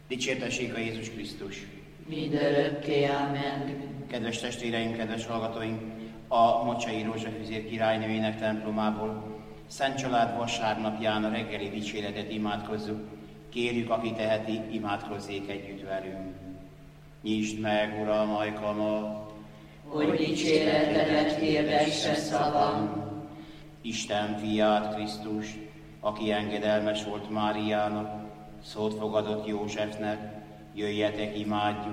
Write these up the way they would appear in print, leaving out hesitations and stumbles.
Dicsértessék a Jézus Krisztus! Mindörökké, amen. Kedves testvéreim, kedves hallgatóink! A Mocsai Rózsafüzér királynőjének templomából Szent Család vasárnapján a reggeli dicséretet imádkozzuk. Kérjük, aki teheti, imádkozzék együtt velünk. Nyisd meg, Uram, ajkamat, hogy dicséretedet hirdesse szavam. Isten fiát, Krisztust, aki engedelmes volt Máriának, szót fogadott Józsefnek, jöjjetek, imádjuk.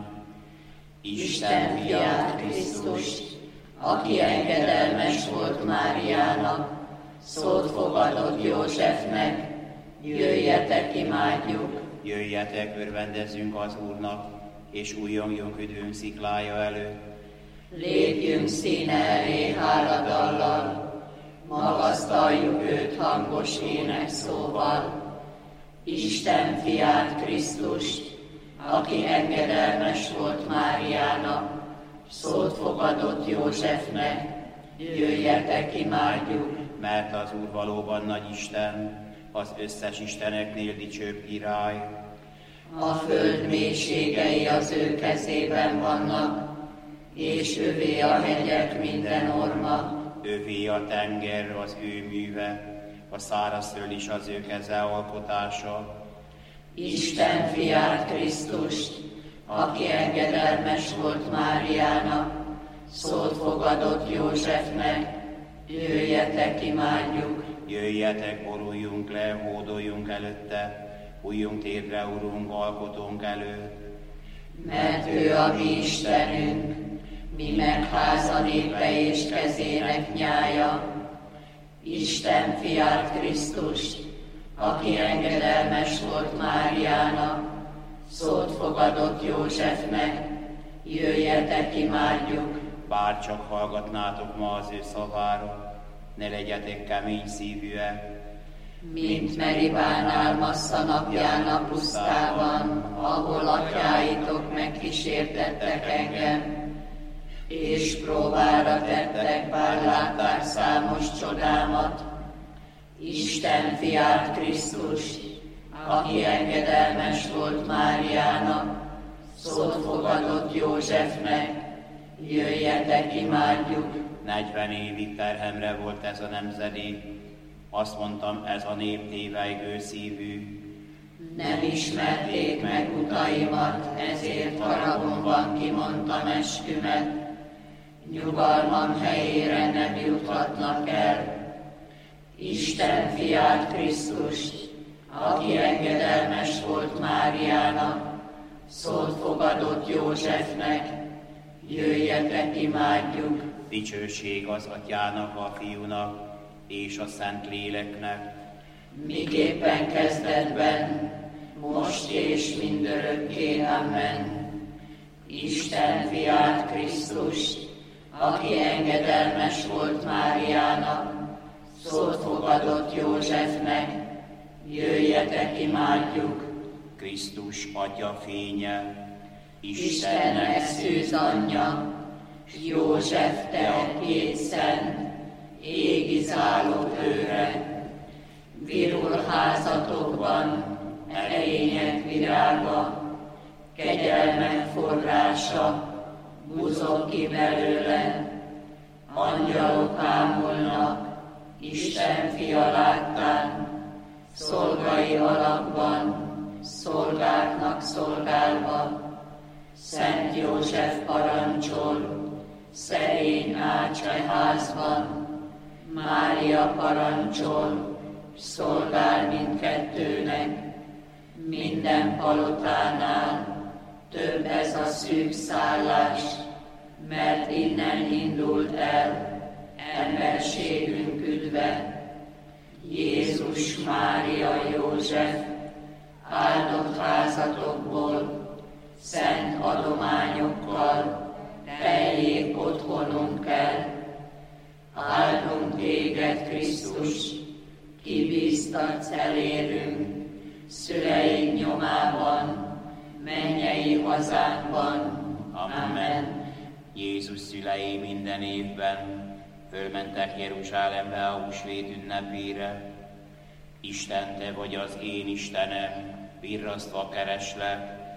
Isten fiát, Krisztust, aki engedelmes volt Máriának, szót fogadott Józsefnek, jöjjetek, imádjuk. Jöjjetek, örvendezzünk az Úrnak, és újjongjunk üdvünk sziklája előtt. Lépjünk színe elé háladallal, magasztaljuk őt hangos énekszóval. Isten fiát, Krisztust, aki engedelmes volt Máriának, szót fogadott Józsefnek, jöjjetek, imádjuk. Mert az Úr valóban nagy Isten, az összes isteneknél dicsőbb király. A föld mélységei az ő kezében vannak, és övé a hegyek minden orma. Övé a tenger, az ő műve, a szárazföld is az ő keze alkotása. Isten fiát, Krisztust, aki engedelmes volt Máriának, szót fogadott Józsefnek, jöjjetek, imádjuk. Jöjjetek, boruljunk le, hódoljunk előtte, hújjunk térdre, Urunk, alkotónk előtt. Mert ő a mi Istenünk, mi meg háza népe és kezének nyája. Isten fiát, Krisztust, aki engedelmes volt Máriának, szót fogadott Józsefnek, jöjjetek, imádjuk. Bár csak hallgatnátok ma az ő szavára, ne legyetek kemény szívűek. Mint Meribánál Massza napján a pusztában, ahol atyáitok megkísértettek engem, és próbára tettek, bár látták számos csodámat. Isten fiát, Krisztust, aki engedelmes volt Máriának, szót fogadott Józsefnek, jöjjetek, imádjuk. 40 évig terhemre volt ez a nemzedék, azt mondtam, ez a nép tévejgő szívű. Nem ismerték meg utaimat, ezért haragomban kimondtam eskümet. Nyugalmam helyére nem juthatnak el. Isten fiát, Krisztust, aki engedelmes volt Máriának, szót fogadott Józsefnek, jöjjetek, imádjuk. Dicsőség az Atyának, a Fiúnak és a Szent Léleknek, miképpen kezdetben, most és mindörökké, amen. Isten fiát, Krisztust, aki engedelmes volt Máriának, szót fogadott Józsefnek, jöjjetek, imádjuk. Krisztus Atya fénye, Istennek szűz anyja, József te a két szent, égi zálog őre. Virul házatokban erények virága, kegyelmek forrása, buzog ki belőle. Angyalok ámulnak, Isten fia láttán, szolgai alakban, szolgáknak szolgálva. Szent József parancsol, szerény ács a házban, Mária parancsol, szolgál mindkettőnek. Minden palotánál több ez a szűk szállás, mert innen indult el emberségünk üdve. Jézus, Mária, József, áldott házatokból, szent adományokkal teljék otthonunk el. Áldunk téged, Krisztus, kibíztatsz elérünk, szüleink nyomában, mennyei hazánkban. Amen. Jézus szülei minden évben fölmentek Jeruzsálembe a húsvét ünnepére. Isten, te vagy az én Istenem, virrasztva kereslek,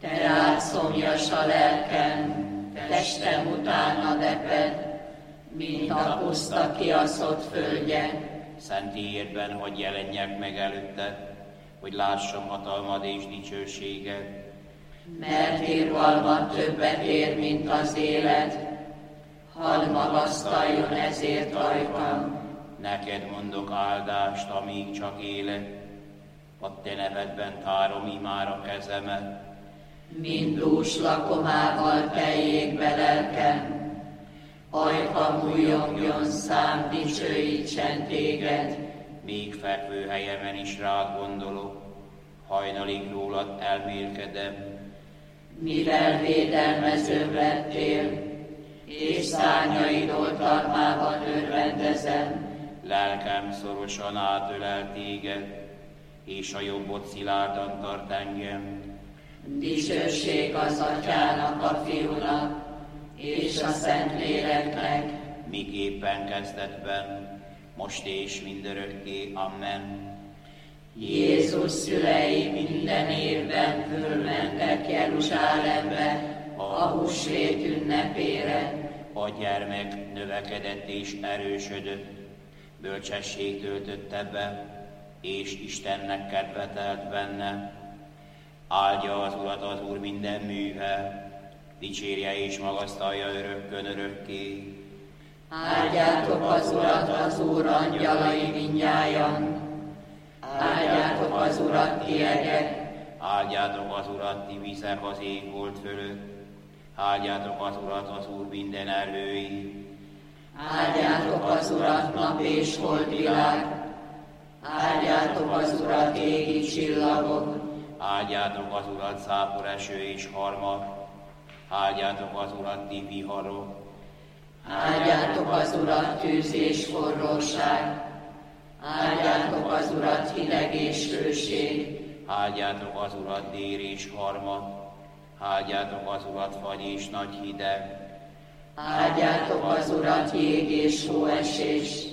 te rád szomjas a lelkem, testem utánad eped, mint a puszta kiaszott földje. Szent ígéretben, hogy jelenjek meg előtted, hogy lássam hatalmad és dicsőséged. Mert irgalmat többet ér, mint az élet, hadd magasztaljon ezért ajkam. Neked mondok áldást, amíg csak élek, a te nevedben tárom imára kezemet. Mint dús lakomával teljék be lelkem, ajkam újjongjon szám, dicsőítsen téged. Még fekvő helyemen is rád gondolok, hajnalig rólad elmélkedem. Mivel védelmezőm lettél, és szárnyaid oltalmában örvendezem. Lelkem szorosan átölel téged, és a jobbot szilárdan tart engem. Dicsőség az Atyának, a Fiúnak, és a Szentléleknek, miképpen kezdetben, most és mindörökké. Amen. Jézus szülei minden évben fölmentek Jeruzsálembe a húsvét ünnepére. A gyermek növekedett és erősödött, bölcsesség töltötte be, és Istennek kedve telt benne. Áldja az Urat az Úr minden műve, dicsérje és magasztalja örökkön örökké. Áldjátok az Urat, az Úr angyalai mindnyájan, áldjátok az Urat ti egek, áldjátok az Urat ti vizek az égbolt fölött, áldjátok az Urat az Úr minden erői. Áldjátok az Urat nap és holdvilág, áldjátok az Urat égi csillagok, áldjátok az Urat zápor eső és harmat, áldjátok az Urat ti viharok. Áldjátok az Urat tűz és forróság, áldjátok az Urat hideg és hőség, áldjátok az Urat dél és harmat, áldjátok az Urat fagy és nagy hideg. Áldjátok az Urat jég és hóesés,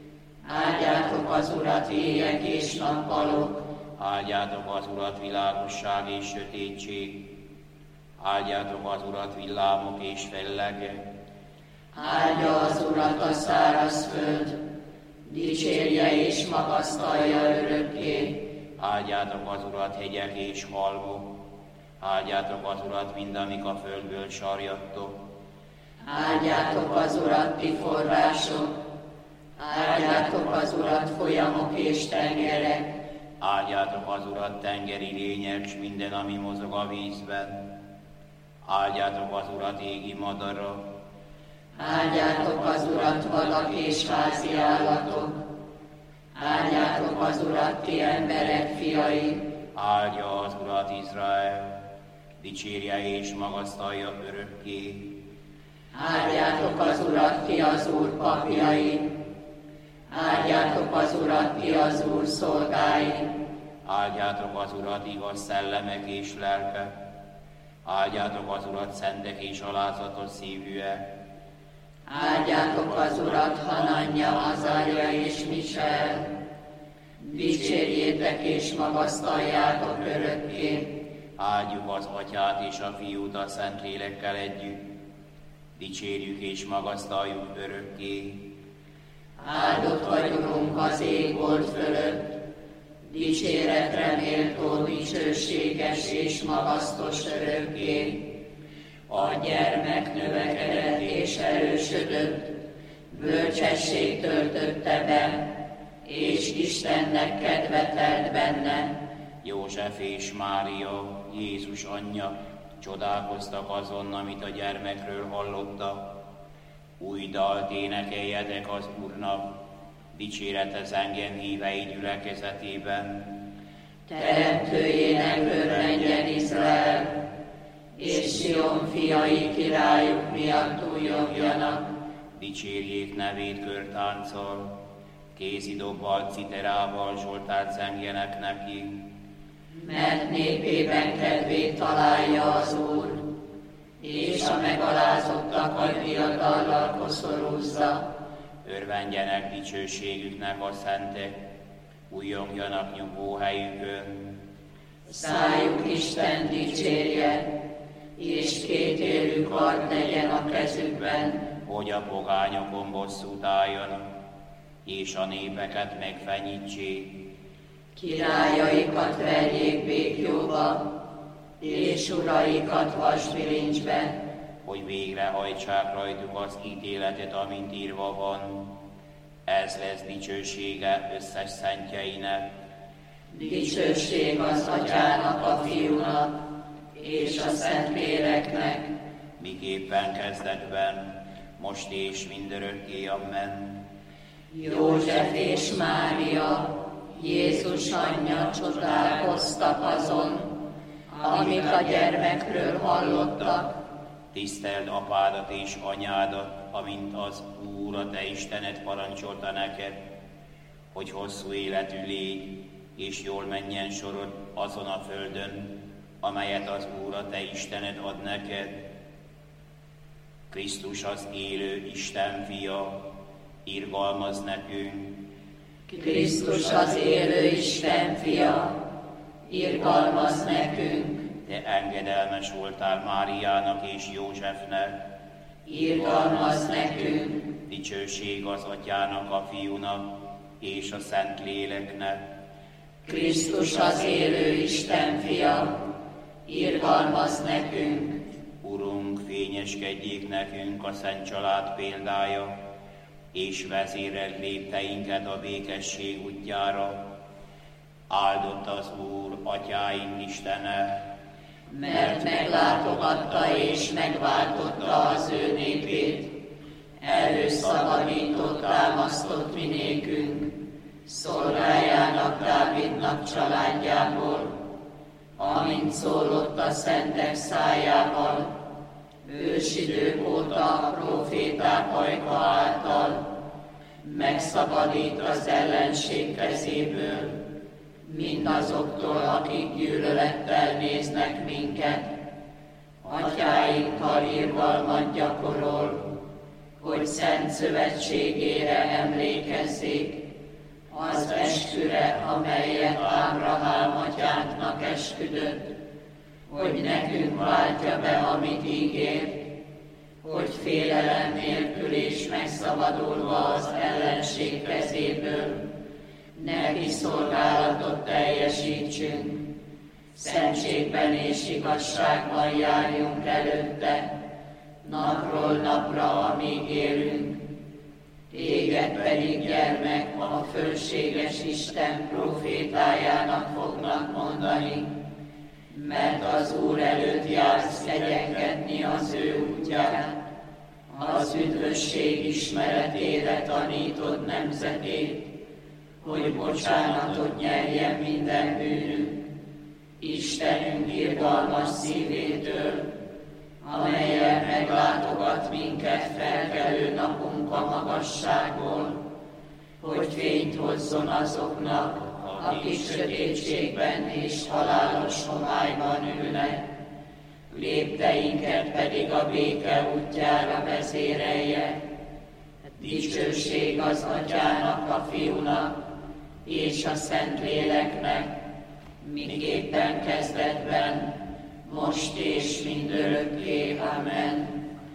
áldjátok az Urat éjek és nappalok, áldjátok az Urat világosság és sötétség, áldjátok az Urat villámok és fellegek. Áldja az Urat a száraz föld, dicsérje és magasztalja örökké. Áldjátok az Urat hegyek és halmok, áldjátok az Urat mind, amik a földből sarjadtok. Áldjátok az Urat ti források, áldjátok az Urat folyamok és tengerek. Áldjátok az Urat tengeri lények, s minden, ami mozog a vízben. Áldjátok az Urat égi madarak. Áldjátok az Urat vadak és házi állatok, áldjátok az Urat ti emberek fiai. Áldja az Urat Izrael, dicsérje és magasztalja örökké. Áldjátok az Urat ti az Úr papjai, áldjátok az Urat ti az Úr szolgái. Áldjátok az Urat igaz szellemek és lelkek, áldjátok az Urat szentek és alázatos szívűek. Áldjátok az Urat Hananja, Azárja és Misael, dicsérjétek és magasztaljátok örökké. Áldjuk az Atyát és a Fiút a Szentlélekkel együtt, dicsérjük és magasztaljuk örökké. Áldott vagy, Urunk, az égbolt fölött, dicséretre méltó, dicsőséges és magasztos örökké. A gyermek növekedett és erősödött, bölcsesség töltötte be, és Istennek kedve telt benne. József és Mária, Jézus anyja, csodálkoztak azon, amit a gyermekről hallottak. Új dalt énekeljetek az Úrnak, dicséret engem hívei gyülekezetében. Teremtőjének örvendjen Izrael, és Sion fiai királyuk miatt újjongjanak. Dicsérjék nevét körtánccal, kézidobbal, citerával zsoltárt zengjenek neki. Mert népében kedvét találja az Úr, és a megalázottakat diadallal koszorúzza. Örvendjenek dicsőségüknek a szentek, újjongjanak nyugvó helyükön. szájuk Isten dicsérje, és kétélű kard legyen a kezükben, hogy a pogányokon bosszút álljon, és a népeket megfenyítsék. Királyaikat verjék békjóba, és uraikat vasbilincsbe, hogy végrehajtsák rajtuk az ítéletet, amint írva van. Ez lesz dicsősége összes szentjeinek. Dicsőség az Atyának, a Fiúnak, és a Szentléleknek, miképpen kezdetben, most és mindörökké, amen. József és Mária, Jézus anyja csodálkoztak azon, amik a gyermekről hallottak. Tiszteld apádat és anyádat, amint az Úr, a te Istened parancsolta neked, hogy hosszú életű légy, és jól menjen sorod azon a földön, amelyet az Úr, a te Istened ad neked. Krisztus az élő Isten fia, irgalmaz nekünk. Krisztus az élő Isten fia, irgalmaz nekünk. Te engedelmes voltál Máriának és Józsefnek, irgalmaz nekünk. Dicsőség az Atyának, a Fiúnak és a Szentléleknek. Krisztus az élő Isten fia, irgalmaz nekünk. Urunk, fényeskedjék nekünk a Szent Család példája, és vezéreld lépteinket a békesség útjára. Áldott az Úr, Atyáink Istene, mert meglátogatta és megváltotta az ő népét, előszabadított, támasztott mi nékünk, szolgájának, Dávidnak családjából, amint szólott a szentek szájával, ősidők óta a próféták ajka által, megszabadít az ellenség kezéből, mindazoktól, akik gyűlölettel néznek minket. Atyáinkkal irgalmat gyakorol, hogy szent szövetségére emlékezzék, az esküre, amelyet Ábrahám atyánknak esküdött, hogy nekünk váltja be, amit ígért, hogy félelem nélkül és megszabadulva az ellenség kezéből neki szolgálatot teljesítsünk, szentségben és igazságban járjunk előtte, napról napra, amíg élünk. Téged pedig, gyermek, a fölséges Isten profétájának fognak mondani, mert az Úr előtt jársz kegyenkedni az ő útját, az üdvösség ismeretére tanítod nemzetét, hogy bocsánatot nyerjen minden bűnünk, Istenünk irgalmas szívétől, amellyel meglátogat minket felkelő napunk a magasságból, hogy fényt hozzon azoknak, akik sötétségben és halálos homályban ülnek, lépteinket pedig a béke útjára vezérelje. Dicsőség az Atyának, a Fiúnak és a Szentléleknek, miképpen kezdetben, most és mindörökké. Amen.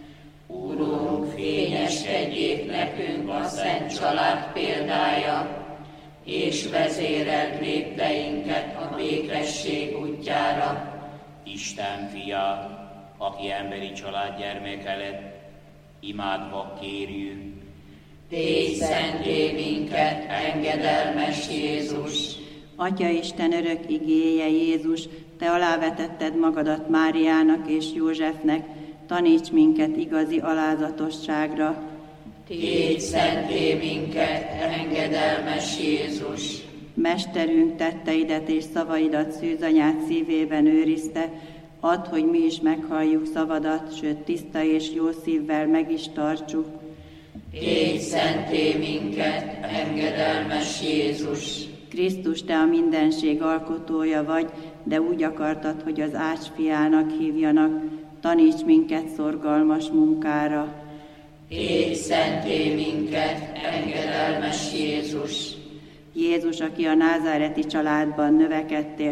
Urunk, fényeskedjék nekünk a Szent Család példája, és vezéreld lépteinket a békesség útjára. Isten fia, aki emberi család gyermeke lett, imádva kérjük. Tégy szenté minket, engedelmes Jézus! Atya Isten örök igéje, Jézus, te alávetetted magadat Máriának és Józsefnek, taníts minket igazi alázatosságra. Tégy szenté minket, engedelmes Jézus! Mesterünk tetteidet és szavaidat szűzanyád szívében őrizte, add, hogy mi is meghalljuk szavadat, sőt tiszta és jó szívvel meg is tartsuk. Tégy szenté minket, engedelmes Jézus! Krisztus, te a mindenség alkotója vagy, de úgy akartad, hogy az Ács fiának hívjanak, taníts minket szorgalmas munkára. Tégy szenté minket, engedelmes Jézus! Jézus, aki a názáreti családban növekedtél,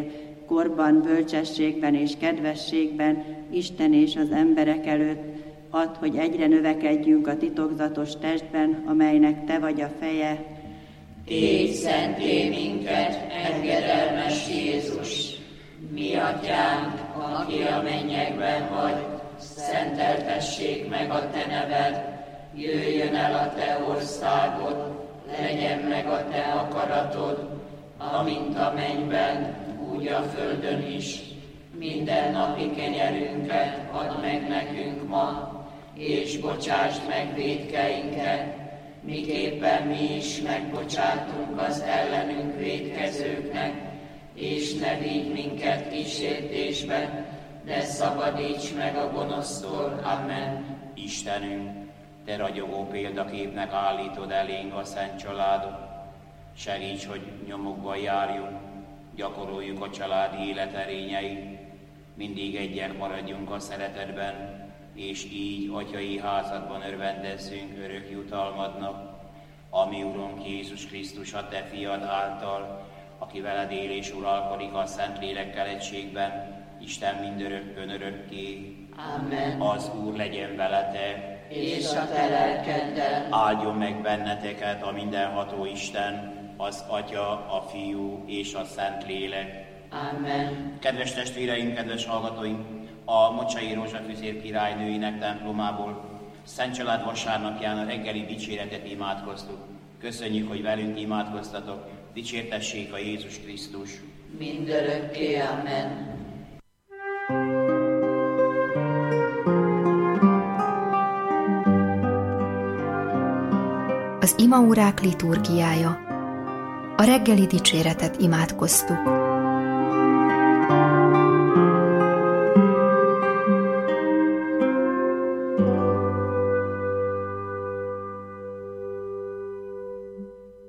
korban, bölcsességben és kedvességben, Isten és az emberek előtt. Add, hogy egyre növekedjünk a titokzatos testben, amelynek Te vagy a feje. Tégy szentté minket, engedelmes Jézus! Mi Atyánk, aki a mennyekben vagy, szenteltessék meg a Te neved, jöjjön el a Te országod, legyen meg a Te akaratod, amint a mennyben, úgy a földön is. Minden napi kenyerünket add meg nekünk ma, és bocsásd meg vétkeinket, miképpen mi is megbocsátunk az ellenünk vétkezőknek, és ne vigy minket kísértésbe, de szabadíts meg a gonosztól. Amen. Istenünk, Te ragyogó példaképnek állítod elénk a szent családot. Segíts, hogy nyomukban járjunk, gyakoroljuk a családi élet erényeit, mindig egyek maradjunk a szeretetben, és így atyai házadban örvendezzünk örök jutalmadnak, ami Urunk Jézus Krisztus, a Te fiad által, aki veled él és uralkodik a Szentlélekkel egységben, Isten mindörökkön örökké. Amen. Az Úr legyen veletek, és a te lelkeddel. Áldjon meg benneteket a mindenható Isten, az Atya, a Fiú és a Szentlélek. Amen. Kedves testvéreim, kedves hallgatóim, a Mocsai Rózsafüzér királynőinek templomából Szent Család vasárnapján a reggeli dicséretet imádkoztuk. Köszönjük, hogy velünk imádkoztatok. Dicsértessék a Jézus Krisztus. Mindörökké. Amen. Az imaórák liturgiája. A reggeli dicséretet imádkoztuk.